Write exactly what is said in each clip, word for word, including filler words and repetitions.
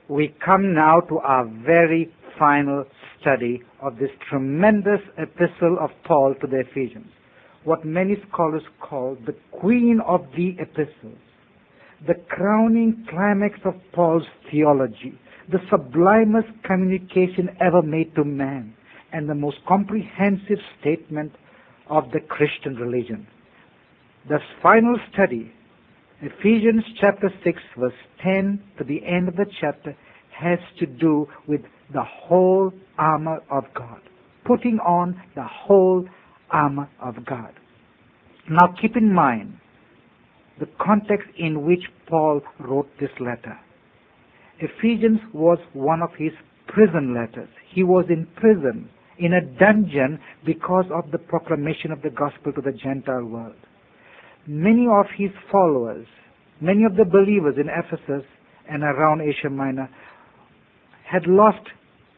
we come now to our very final study of this tremendous epistle of Paul to the Ephesians, what many scholars call the queen of the epistles, the crowning climax of Paul's theology, the sublimest communication ever made to man, and the most comprehensive statement of the Christian religion. This final study, Ephesians chapter six, verse ten to the end of the chapter, has to do with the whole armor of God, putting on the whole armor of God. Now keep in mind the context in which Paul wrote this letter. Ephesians was one of his prison letters. He was in prison, in a dungeon, because of the proclamation of the gospel to the Gentile world. Many of his followers, many of the believers in Ephesus and around Asia Minor had lost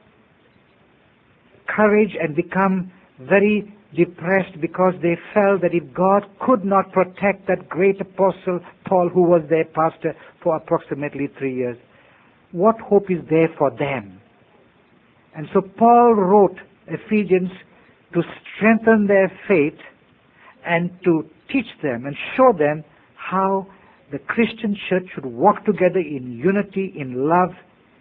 courage and become very depressed because they felt that if God could not protect that great apostle Paul, who was their pastor for approximately three years, what hope is there for them? And so Paul wrote Ephesians to strengthen their faith and to teach them and show them how the Christian church should walk together in unity, in love,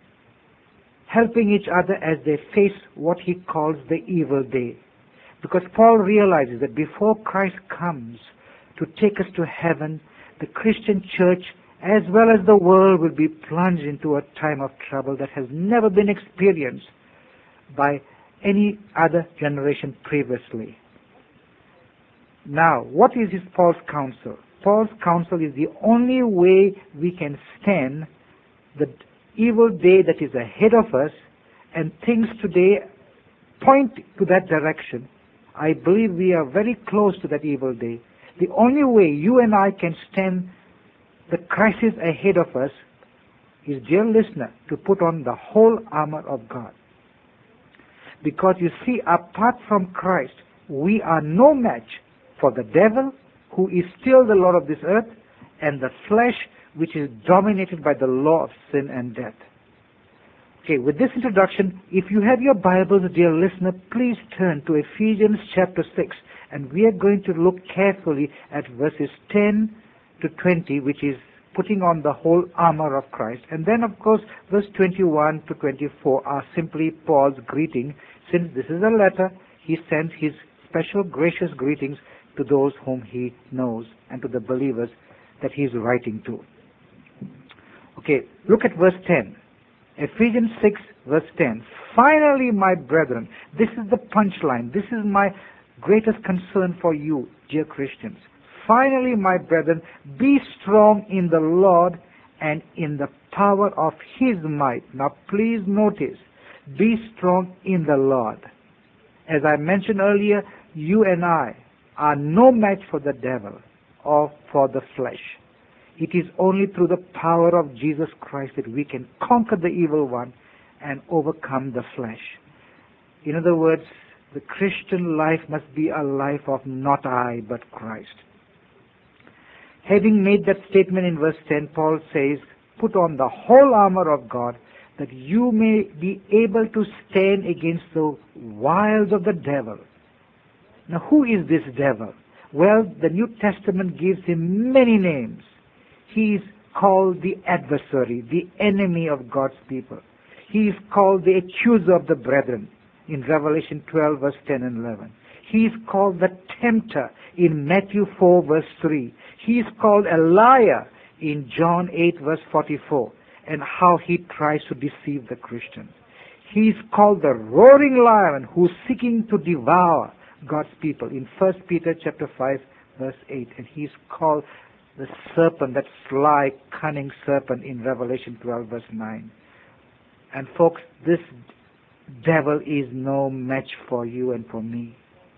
helping each other as they face what he calls the evil day. Because Paul realizes that before Christ comes to take us to heaven, the Christian church, as well as the world, will be plunged into a time of trouble that has never been experienced by any other generation previously. Now, what is his Paul's counsel? Paul's counsel is the only way we can stand the evil day that is ahead of us, and things today point to that direction. I believe we are very close to that evil day. The only way you and I can stand the crisis ahead of us is, dear listener, to put on the whole armor of God. Because you see, apart from Christ, we are no match for the devil, who is still the Lord of this earth, and the flesh, which is dominated by the law of sin and death. Okay, with this introduction, if you have your Bibles, dear listener, please turn to Ephesians chapter six, and we are going to look carefully at verses ten to twenty, which is putting on the whole armor of Christ. And then, of course, verse twenty-one to twenty-four are simply Paul's greeting. Since this is a letter, he sends his special gracious greetings to those whom he knows and to the believers that he is writing to. Okay, look at verse ten. Ephesians six, verse ten. Finally, my brethren, this is the punchline. This is my greatest concern for you, dear Christians. Finally, my brethren, be strong in the Lord and in the power of his might. Now, please notice, be strong in the Lord. As I mentioned earlier, you and I are no match for the devil or for the flesh. It is only through the power of Jesus Christ that we can conquer the evil one and overcome the flesh. In other words, the Christian life must be a life of not I, but Christ. Having made that statement in verse ten, Paul says, put on the whole armor of God, that you may be able to stand against the wiles of the devil. Now, who is this devil? Well, the New Testament gives him many names. He is called the adversary, the enemy of God's people. He is called the accuser of the brethren in Revelation twelve, verse ten and eleven. He is called the tempter in Matthew four, verse three. He is called a liar in John eight, verse forty-four, and how he tries to deceive the Christians. He is called the roaring lion who is seeking to devour God's people in First Peter chapter five, verse eight. And he is called the serpent, that sly, cunning serpent in Revelation twelve, verse nine. And folks, this devil is no match for you and for me.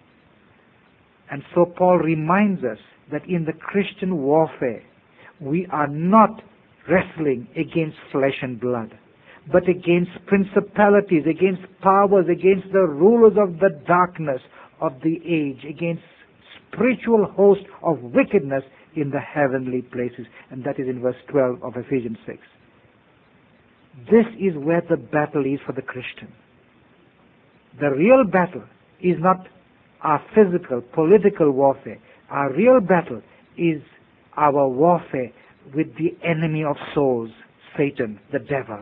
And so Paul reminds us that in the Christian warfare, we are not wrestling against flesh and blood, but against principalities, against powers, against the rulers of the darkness of the age, against spiritual hosts of wickedness in the heavenly places. And that is in verse twelve of Ephesians six. This is where the battle is for the Christian. The real battle is not our physical, political warfare. Our real battle is our warfare with the enemy of souls, Satan, the devil.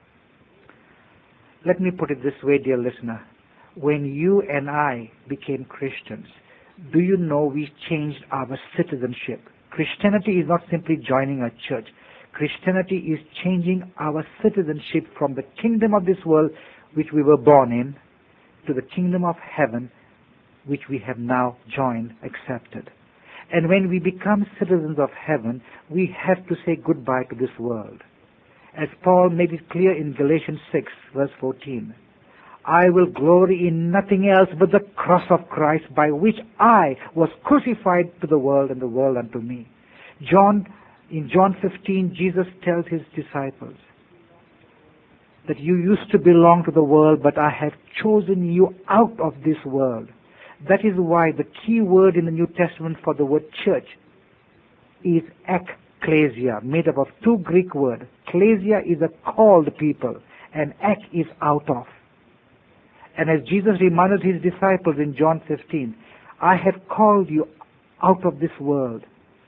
Let me put it this way, dear listener. When you and I became Christians, do you know we changed our citizenship? Christianity is not simply joining a church. Christianity is changing our citizenship from the kingdom of this world, which we were born in, to the kingdom of heaven, which we have now joined, accepted. And when we become citizens of heaven, we have to say goodbye to this world. As Paul made it clear in Galatians six, verse fourteen, I will glory in nothing else but the cross of Christ, by which I was crucified to the world and the world unto me. John, in John fifteen, Jesus tells his disciples that you used to belong to the world, but I have chosen you out of this world. That is why the key word in the New Testament for the word church is ekklesia, made up of two Greek words. Klesia is a called people, and ek is out of. And as Jesus reminded his disciples in John fifteen, I have called you out of this world.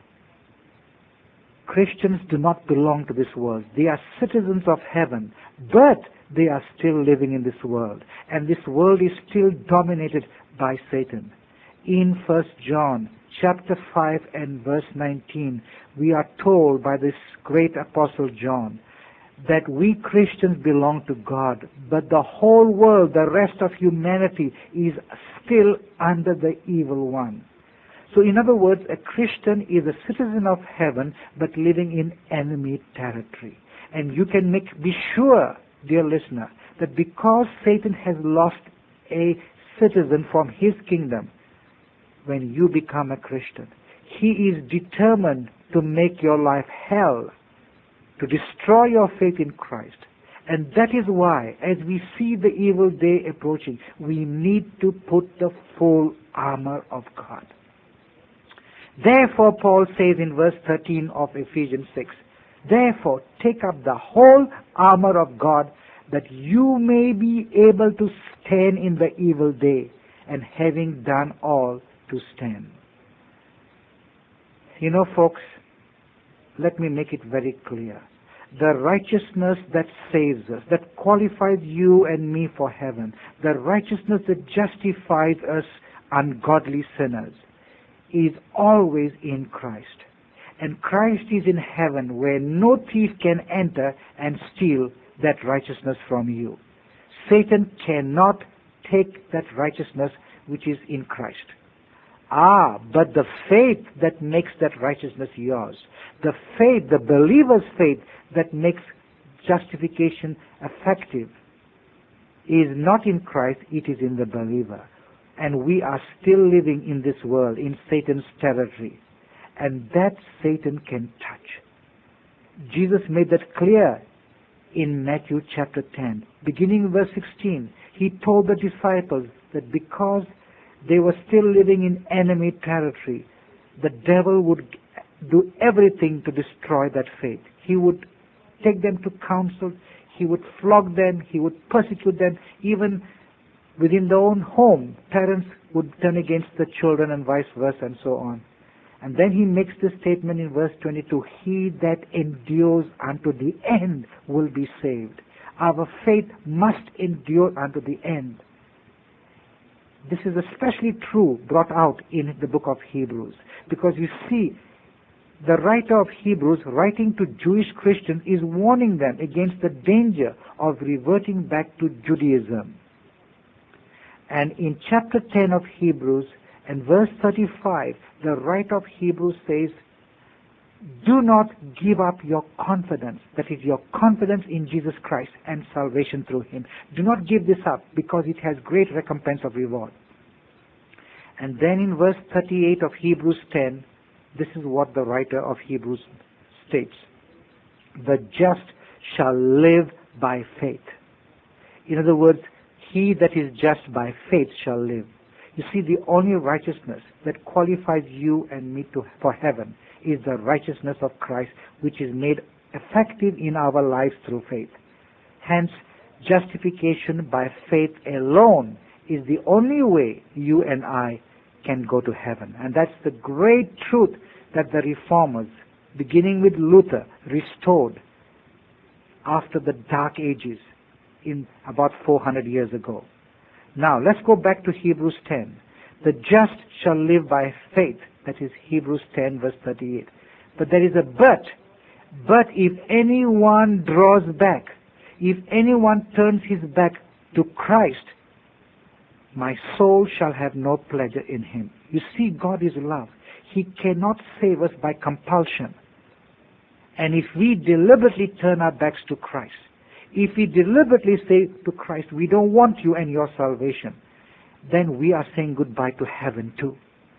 Christians do not belong to this world. They are citizens of heaven, but they are still living in this world. And this world is still dominated by Satan. In First John chapter five and verse nineteen, we are told by this great apostle John that we Christians belong to God, but the whole world, the rest of humanity, is still under the evil one. So in other words, a Christian is a citizen of heaven, but living in enemy territory. And you can make, be sure, dear listener, that because Satan has lost a citizen from his kingdom, when you become a Christian, he is determined to make your life hell, to destroy your faith in Christ. And that is why, as we see the evil day approaching, we need to put the full armor of God. Therefore, Paul says in verse thirteen of Ephesians six, therefore, take up the whole armor of God, that you may be able to stand in the evil day, and having done all, to stand. You know, folks, let me make it very clear. The righteousness that saves us, that qualifies you and me for heaven, the righteousness that justifies us ungodly sinners, is always in Christ. And Christ is in heaven, where no thief can enter and steal that righteousness from you. Satan cannot take that righteousness which is in Christ. Ah, but the faith that makes that righteousness yours, the faith, the believer's faith that makes justification effective, is not in Christ, it is in the believer. And we are still living in this world, in Satan's territory. And that Satan can touch. Jesus made that clear in Matthew chapter ten. Beginning in verse sixteen, he told the disciples that because they were still living in enemy territory, the devil would do everything to destroy that faith. He would take them to council, he would flog them, he would persecute them, even within their own home, parents would turn against the children and vice versa and so on. And then he makes this statement in verse twenty-two, he that endures unto the end will be saved. Our faith must endure unto the end. This is especially true brought out in the book of Hebrews, because you see, the writer of Hebrews, writing to Jewish Christians, is warning them against the danger of reverting back to Judaism. And in chapter ten of Hebrews and verse thirty-five, the writer of Hebrews says, do not give up your confidence, that is your confidence in Jesus Christ and salvation through Him. Do not give this up, because it has great recompense of reward. And then in verse thirty-eight of Hebrews ten, this is what the writer of Hebrews states. The just shall live by faith. In other words, he that is just by faith shall live. You see, the only righteousness that qualifies you and me to, for heaven is the righteousness of Christ, which is made effective in our lives through faith. Hence, justification by faith alone is the only way you and I can go to heaven. And that's the great truth that the reformers, beginning with Luther, restored after the Dark Ages in about four hundred years ago. Now, let's go back to Hebrews ten. The just shall live by faith. That is Hebrews ten, verse thirty-eight. But there is a but. But if anyone draws back, if anyone turns his back to Christ, my soul shall have no pleasure in him. You see, God is love. He cannot save us by compulsion. And if we deliberately turn our backs to Christ, if we deliberately say to Christ, we don't want you and your salvation, then we are saying goodbye to heaven too.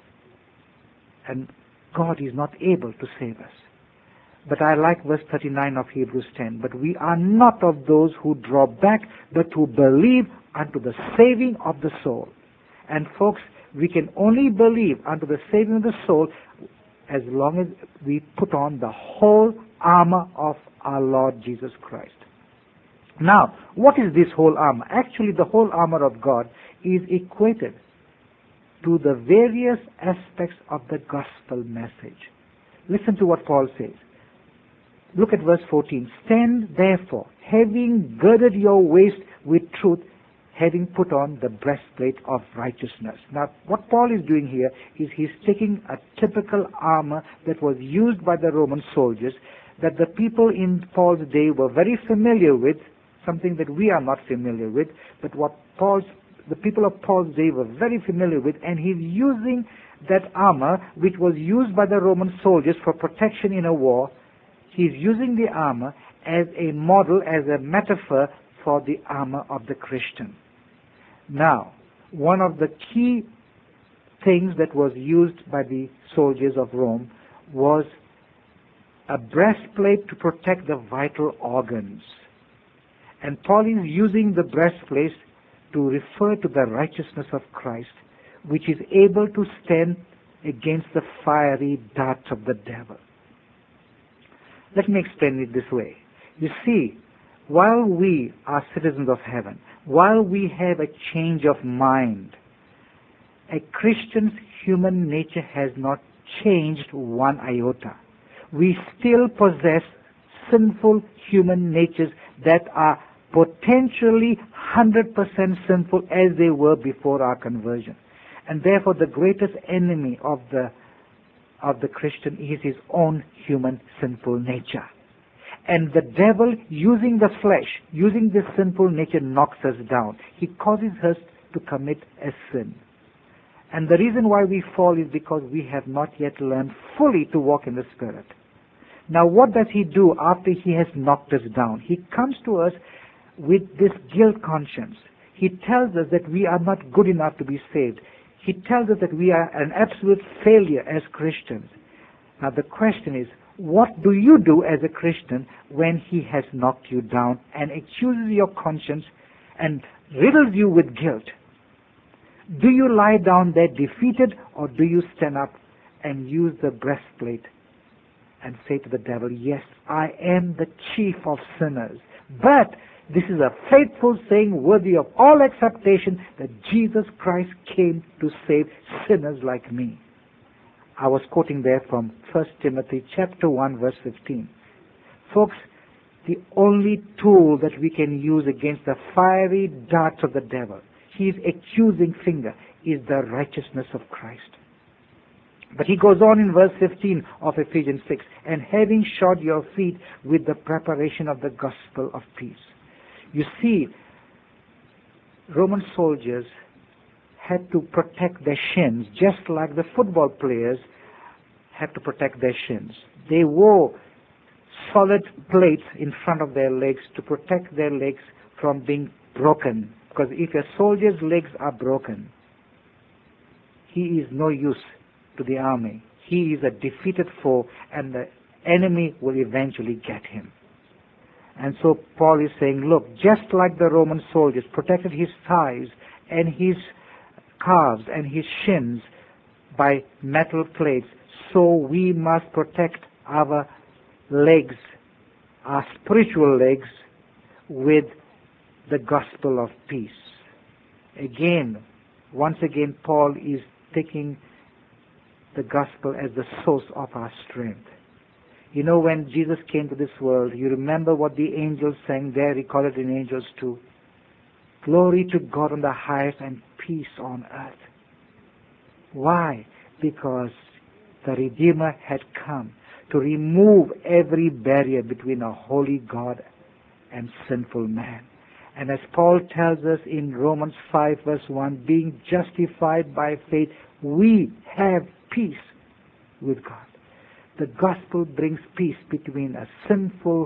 And God is not able to save us. But I like verse thirty-nine of Hebrews ten. But we are not of those who draw back, but who believe unto the saving of the soul. And folks, we can only believe unto the saving of the soul as long as we put on the whole armor of our Lord Jesus Christ. Now, what is this whole armor? Actually, the whole armor of God is equated to the various aspects of the gospel message. Listen to what Paul says. Look at verse fourteen. Stand therefore, having girded your waist with truth, having put on the breastplate of righteousness. Now, what Paul is doing here is he's taking a typical armor that was used by the Roman soldiers, that the people in Paul's day were very familiar with, something that we are not familiar with, but what Paul's, the people of Paul's day were very familiar with, and he's using that armor, which was used by the Roman soldiers for protection in a war. He's using the armor as a model, as a metaphor for the armor of the Christian. Now, one of the key things that was used by the soldiers of Rome was a breastplate to protect the vital organs. And Paul is using the breastplate to refer to the righteousness of Christ, which is able to stand against the fiery darts of the devil. Let me explain it this way. You see, while we are citizens of heaven, while we have a change of mind, a Christian's human nature has not changed one iota. We still possess sinful human natures that are potentially one hundred percent sinful as they were before our conversion. And therefore the greatest enemy of the of the Christian is his own human sinful nature. And the devil, using the flesh, using this sinful nature, knocks us down. He causes us to commit a sin. And the reason why we fall is because we have not yet learned fully to walk in the Spirit. Now what does he do after he has knocked us down? He comes to us with this guilt conscience. He tells us that we are not good enough to be saved. He tells us that we are an absolute failure as Christians. Now the question is, what do you do as a Christian when he has knocked you down and accuses your conscience and riddles you with guilt? Do you lie down there defeated, or do you stand up and use the breastplate and say to the devil, yes, I am the chief of sinners, but this is a faithful saying worthy of all acceptation that Jesus Christ came to save sinners like me. I was quoting there from First Timothy chapter one, verse fifteen. Folks, the only tool that we can use against the fiery darts of the devil, his accusing finger, is the righteousness of Christ. But he goes on in verse fifteen of Ephesians six, and having shod your feet with the preparation of the gospel of peace. You see, Roman soldiers had to protect their shins, just like the football players had to protect their shins. They wore solid plates in front of their legs to protect their legs from being broken. Because if a soldier's legs are broken, he is no use to the army. He is a defeated foe, and the enemy will eventually get him. And so Paul is saying, look, just like the Roman soldiers protected his thighs and his calves and his shins by metal plates, so we must protect our legs, our spiritual legs, with the gospel of peace. Again, once again, Paul is taking the gospel as the source of our strength. You know, when Jesus came to this world, you remember what the angels sang there, recorded in Angels two. Glory to God on the highest and peace on earth. Why? Because the Redeemer had come to remove every barrier between a holy God and sinful man. And as Paul tells us in Romans five verse one, being justified by faith, we have peace with God. The gospel brings peace between a sinful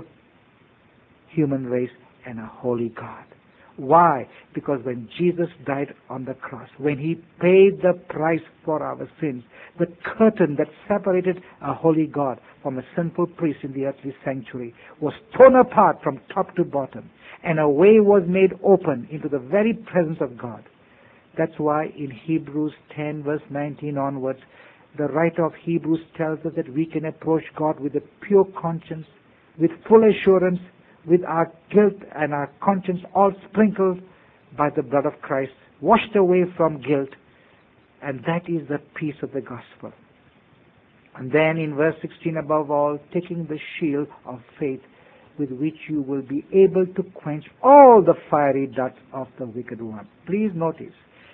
human race and a holy God. Why? Because when Jesus died on the cross, when He paid the price for our sins, the curtain that separated a holy God from a sinful priest in the earthly sanctuary was torn apart from top to bottom, and a way was made open into the very presence of God. That's why in Hebrews ten verse nineteen onwards, the writer of Hebrews tells us that we can approach God with a pure conscience, with full assurance, with our guilt and our conscience all sprinkled by the blood of Christ, washed away from guilt. And that is the peace of the gospel. And then in verse sixteen, above all, taking the shield of faith, with which you will be able to quench all the fiery darts of the wicked one. Please notice,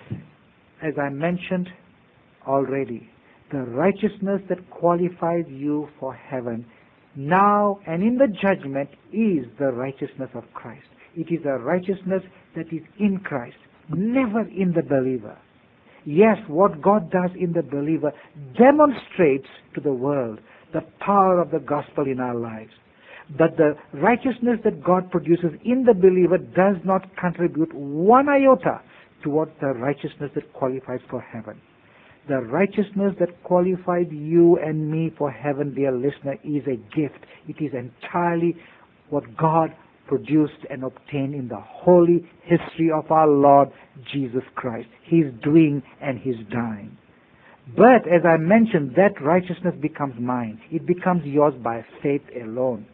as I mentioned already, the righteousness that qualifies you for heaven now and in the judgment is the righteousness of Christ. It is a righteousness that is in Christ, never in the believer. Yes, what God does in the believer demonstrates to the world the power of the gospel in our lives. But the righteousness that God produces in the believer does not contribute one iota towards the righteousness that qualifies for heaven. The righteousness that qualified you and me for heaven, dear listener, is a gift. It is entirely what God produced and obtained in the holy history of our Lord Jesus Christ. His doing and His dying. But as I mentioned, that righteousness becomes mine. It becomes yours by faith alone.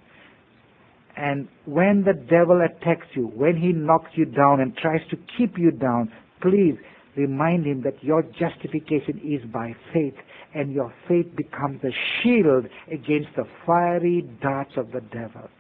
And when the devil attacks you, when he knocks you down and tries to keep you down, please remind him that your justification is by faith, and your faith becomes a shield against the fiery darts of the devil.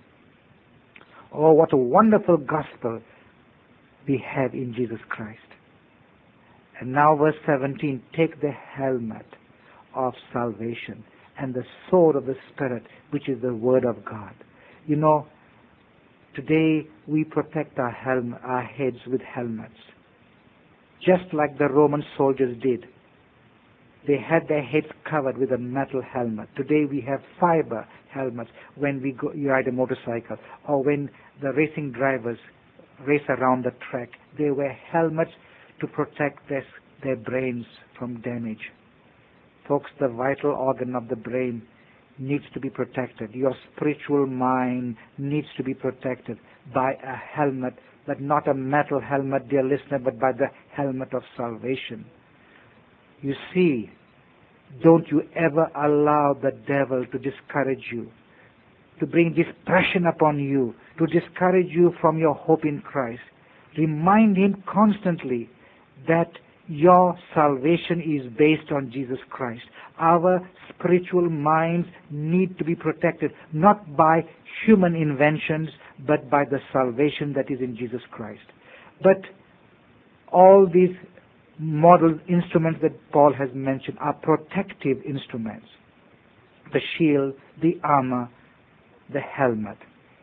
Oh, what a wonderful gospel we have in Jesus Christ. And now verse seventeen, take the helmet of salvation and the sword of the Spirit, which is the Word of God. You know, today we protect our, helm, our heads with helmets, just like the Roman soldiers did. They had their heads covered with a metal helmet. Today we have fiber helmets when we go, you ride a motorcycle, or when the racing drivers race around the track. They wear helmets to protect their, their brains from damage. Folks, the vital organ of the brain needs to be protected. Your spiritual mind needs to be protected by a helmet, but not a metal helmet, dear listener, but by the helmet of salvation. You see, don't you ever allow the devil to discourage you, to bring depression upon you, to discourage you from your hope in Christ. Remind him constantly that your salvation is based on Jesus Christ. Our spiritual minds need to be protected, not by human inventions, but by the salvation that is in Jesus Christ. But all these model instruments that Paul has mentioned are protective instruments. The shield, the armor, the helmet.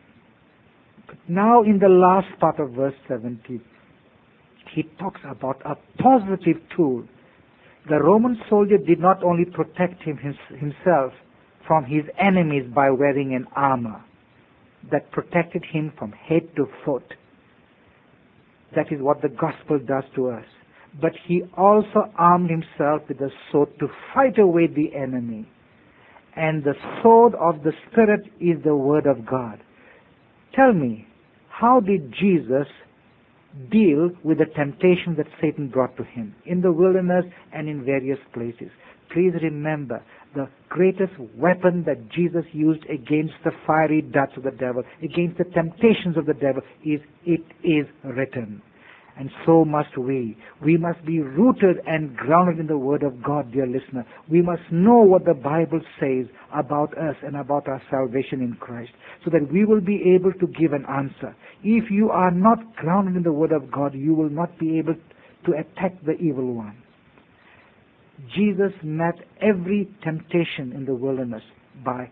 But now in the last part of verse seventeen, he talks about a positive tool. The Roman soldier did not only protect him, his, himself from his enemies by wearing an armor that protected him from head to foot. That is what the gospel does to us. But he also armed himself with a sword to fight away the enemy. And the sword of the Spirit is the Word of God. Tell me, how did Jesus deal with the temptation that Satan brought to him in the wilderness and in various places? please remember, the greatest weapon that Jesus used against the fiery darts of the devil, against the temptations of the devil, is, it is written. And so must we. We must be rooted and grounded in the Word of God, dear listener. We must know what the Bible says about us and about our salvation in Christ, so that we will be able to give an answer. If you are not grounded in the Word of God, you will not be able to attack the evil one. Jesus met every temptation in the wilderness by,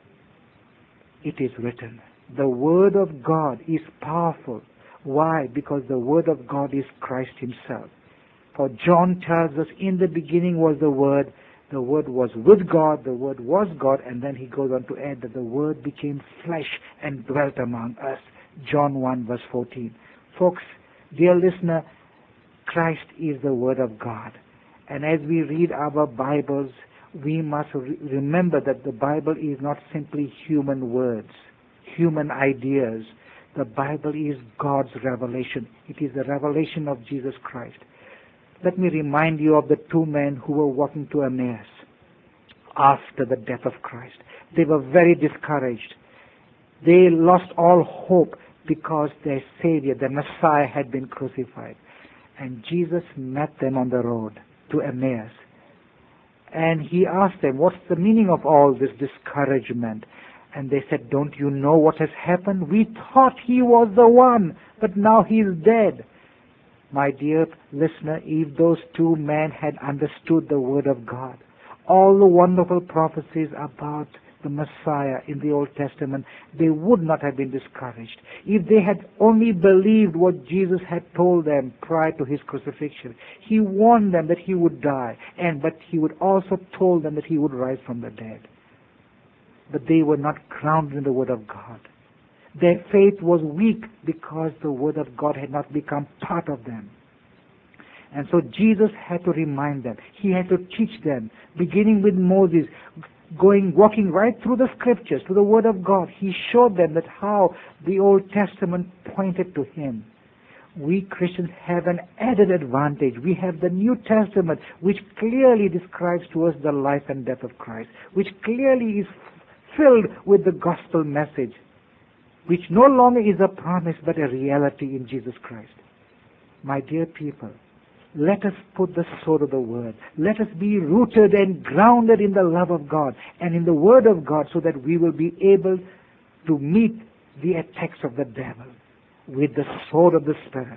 it is written. The Word of God is powerful. Why? Because the Word of God is Christ Himself. For John tells us, in the beginning was the Word, the Word was with God, the Word was God, and then he goes on to add that the Word became flesh and dwelt among us. John one verse fourteen. Folks, dear listener, Christ is the Word of God. And as we read our Bibles, we must re- remember that the Bible is not simply human words, human ideas. The Bible is God's revelation. It is the revelation of Jesus Christ. Let me remind you of the two men who were walking to Emmaus after the death of Christ. They were very discouraged. They lost all hope because their Savior, the Messiah, had been crucified. And Jesus met them on the road to Emmaus. And He asked them, what's the meaning of all this discouragement? And they said, don't you know what has happened? We thought He was the one, but now He is dead. My dear listener, if those two men had understood the Word of God, all the wonderful prophecies about the Messiah in the Old Testament, they would not have been discouraged. If they had only believed what Jesus had told them prior to His crucifixion, He warned them that He would die, and but He would also told them that He would rise from the dead. But they were not grounded in the Word of God. Their faith was weak because the Word of God had not become part of them. And so Jesus had to remind them. He had to teach them, beginning with Moses, going, walking right through the Scriptures, to the Word of God. He showed them that how the Old Testament pointed to Him. We Christians have an added advantage. We have the New Testament, which clearly describes to us the life and death of Christ, which clearly is filled with the gospel message, which no longer is a promise but a reality in Jesus Christ. My dear people, let us put the sword of the Word. Let us be rooted and grounded in the love of God and in the Word of God, so that we will be able to meet the attacks of the devil with the sword of the Spirit.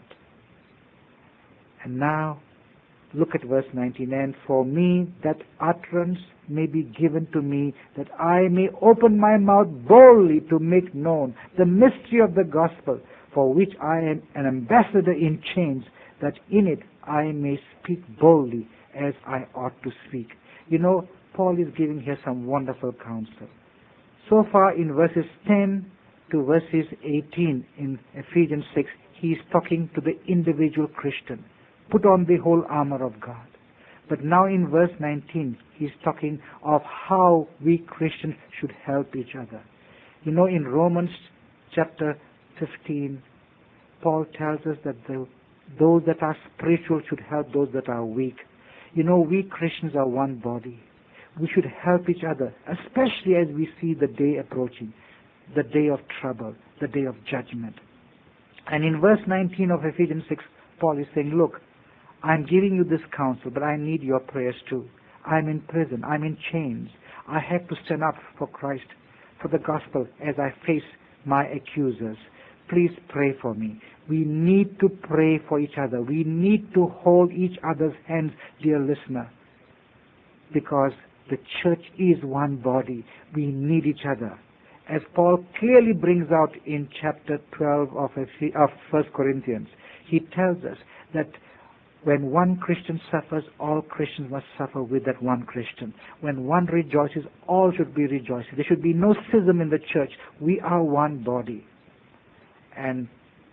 And now, look at verse nineteen. And for me that utterance may be given to me, that I may open my mouth boldly to make known the mystery of the gospel, for which I am an ambassador in chains, that in it I may speak boldly as I ought to speak. You know, Paul is giving here some wonderful counsel. So far in verses ten to verses eighteen in Ephesians six, he is talking to the individual Christian. Put on the whole armor of God. But now in verse nineteen, he's talking of how we Christians should help each other. You know, in Romans chapter fifteen, Paul tells us that the, those that are spiritual should help those that are weak. You know, we Christians are one body. We should help each other, especially as we see the day approaching, the day of trouble, the day of judgment. And in verse nineteen of Ephesians six, Paul is saying, look, I'm giving you this counsel, but I need your prayers too. I'm in prison. I'm in chains. I have to stand up for Christ, for the gospel, as I face my accusers. Please pray for me. We need to pray for each other. We need to hold each other's hands, dear listener, because the church is one body. We need each other. As Paul clearly brings out in chapter twelve of First Corinthians, he tells us that when one Christian suffers, all Christians must suffer with that one Christian. When one rejoices, all should be rejoicing. There should be no schism in the church. We are one body. And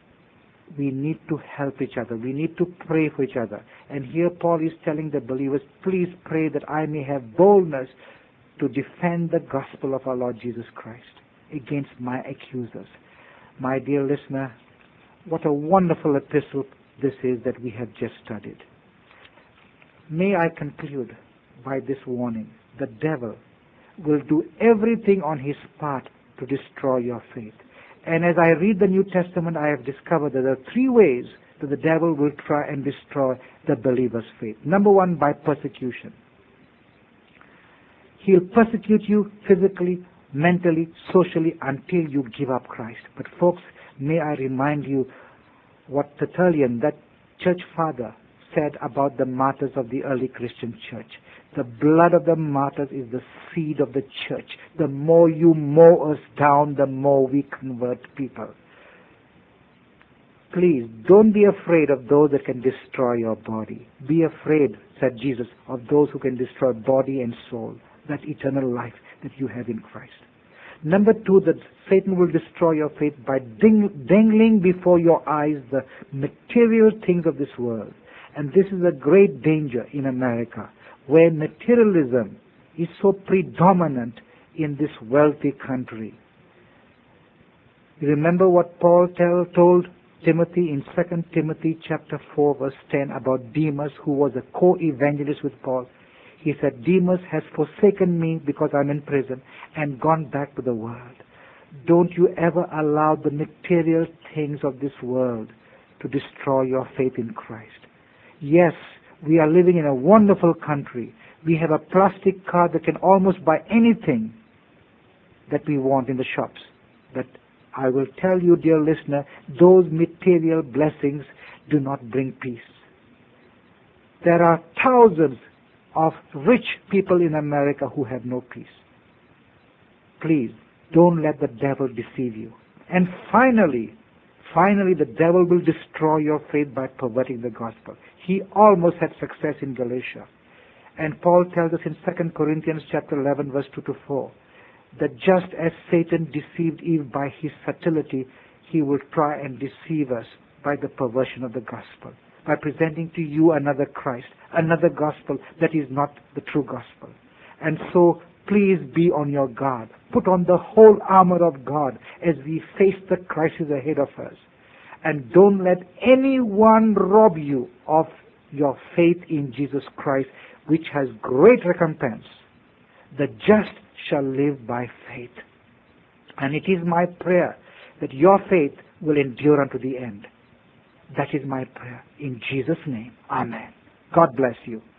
we need to help each other. We need to pray for each other. And here Paul is telling the believers, please pray that I may have boldness to defend the gospel of our Lord Jesus Christ against my accusers. My dear listener, what a wonderful epistle this is that we have just studied. May I conclude by this warning. The devil will do everything on his part to destroy your faith. And as I read the New Testament, I have discovered that there are three ways that the devil will try and destroy the believer's faith. Number one, by persecution. He'll persecute you physically, mentally, socially, until you give up Christ. But folks, may I remind you what Tertullian, that church father, said about the martyrs of the early Christian church. The blood of the martyrs is the seed of the church. The more you mow us down, the more we convert people. Please, don't be afraid of those that can destroy your body. Be afraid, said Jesus, of those who can destroy body and soul, that eternal life that you have in Christ. Number two, that Satan will destroy your faith by ding- dangling before your eyes the material things of this world. And this is a great danger in America, where materialism is so predominant in this wealthy country. You remember what Paul tell, told Timothy in Second Timothy chapter four verse ten about Demas, who was a co-evangelist with Paul. He said, Demas has forsaken me because I'm in prison and gone back to the world. Don't you ever allow the material things of this world to destroy your faith in Christ. Yes, we are living in a wonderful country. We have a plastic card that can almost buy anything that we want in the shops. But I will tell you, dear listener, those material blessings do not bring peace. There are thousands of rich people in America who have no peace. Please, don't let the devil deceive you. And finally, finally, the devil will destroy your faith by perverting the gospel. He almost had success in Galatia. And Paul tells us in Second Corinthians chapter eleven, verse two to four, that just as Satan deceived Eve by his subtlety, he will try and deceive us by the perversion of the gospel, by presenting to you another Christ, another gospel that is not the true gospel. And so, please be on your guard. Put on the whole armor of God as we face the crisis ahead of us. And don't let anyone rob you of your faith in Jesus Christ, which has great recompense. The just shall live by faith. And it is my prayer that your faith will endure unto the end. That is my prayer. In Jesus' name, amen. God bless you.